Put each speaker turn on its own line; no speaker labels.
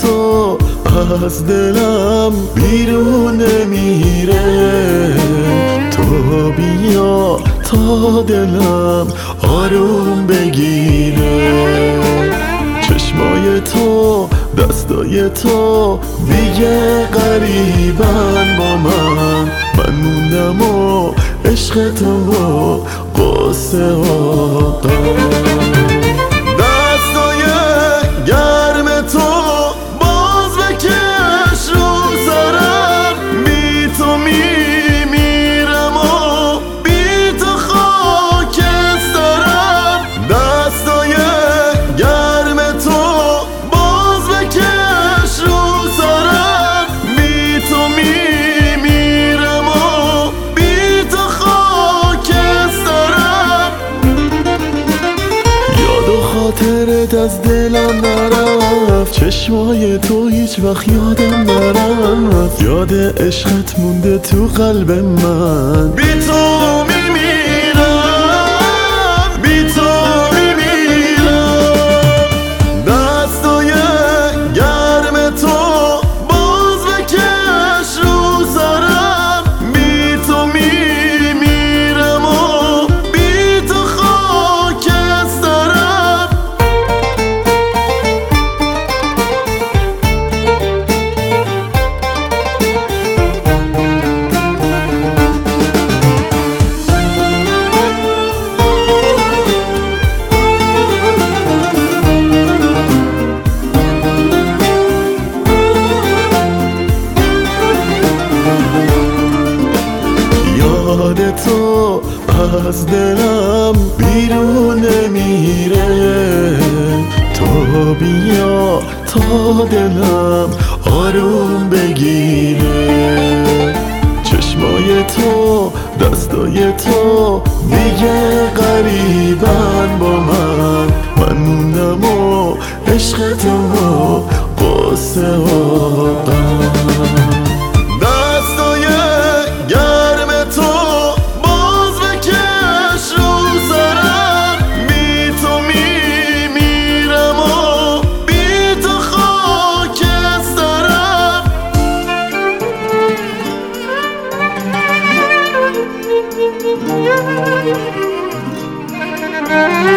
تو از دلم بیرون نمیره، تو بیا تا دلم آروم بگیره. چشمای تو دستای تو دیگه قریبن با من موندم و عشق تو و قصه ها. دستای گرم تو باز بکش رو سرم، بی تو میمیرم و بی تو خاکسترم. دستای گرم تو باز بکش رو سرم، بی تو میمیرم و بی تو خاکسترم. یاد و خاطرت از دلم نرفت، چشمای تو هیچ وقت یادم نرفت. یاد عشقت مونده تو قلب من، بی تو میمیرم، بی تو میمیرم. دستای گرم تو باز بکش رو سرم، بی تو میمیرم و بی تو خاکسترم. یاد تو از دلم بیرون نمیره، تو بیا تا دلم آروم بگیره. چشمای تو دستای تو دیگه قریبن با من موندم و عشق تو و قصه ها. دستای گرم تو باز بکش رو سرم، بی تو میمیرم و بی تو خاکسترم.